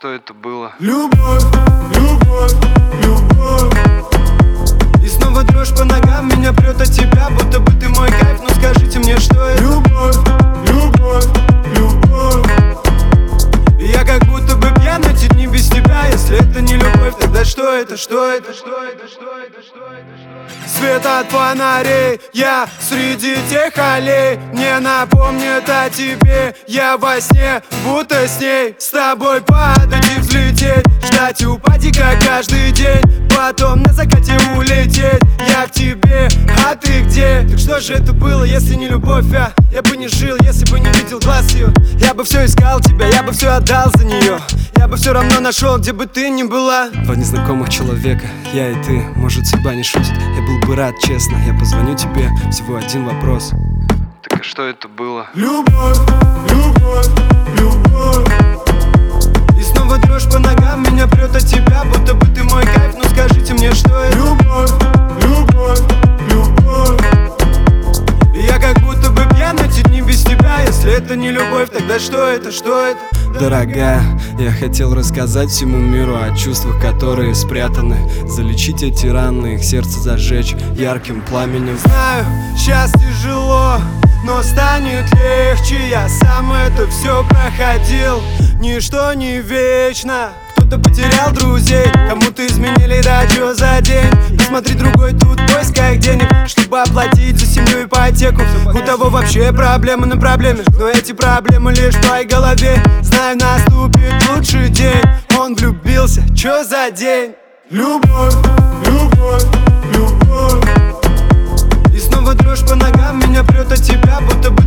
что это было? Любовь, любовь, любовь. И снова дрожь по ногам меня прет от тебя, будто бы ты мой кайф. Ну скажите мне, что это? Любовь, любовь, любовь. И я как будто бы пьян эти дни без тебя. Если это не любовь, тогда что это? Что это? Что это? Что это? Что это? Свет от фонарей, я среди тех аллей. Мне напомнит о тебе, я во сне, будто с ней. С тобой падать и взлететь, ждать упадика каждый день. Потом на закате улететь, я к тебе, а ты где? Так что же это было, если не любовь, а? Я бы не жил, если бы не видел глаз ее. Я бы все искал тебя, я бы все отдал за нее. Я бы все равно нашел, где бы ты ни была. Два незнакомых человека, я и ты, может судьба не шутит. Я был бы рад, честно, я позвоню тебе, всего один вопрос. Так а что это было? Любовь, любовь, любовь. И снова дрожь по ногам меня прет от тебя, будто бы ты мой кайф. Ну скажите мне, что это? Любовь, любовь, любовь. И я как будто бы пьян эти дни без тебя. Если это не любовь, тогда что это? Что это? Дорогая, я хотел рассказать всему миру о чувствах, которые спрятаны. Залечить эти раны, их сердце зажечь ярким пламенем. Знаю, сейчас тяжело, но станет легче. Я сам это все проходил. Ничто не вечно. Кто-то потерял друзей, кому-то изменили, да чё за день. Посмотри, другой тут в поисках денег, чтобы оплатить за семью ипотеку. У того вообще проблемы на проблеме, но эти проблемы лишь в твоей голове. Знаю, наступит лучший день. Он влюбился, чё за день? Любовь, любовь, любовь. И снова дрожь по ногам меня прет от тебя, будто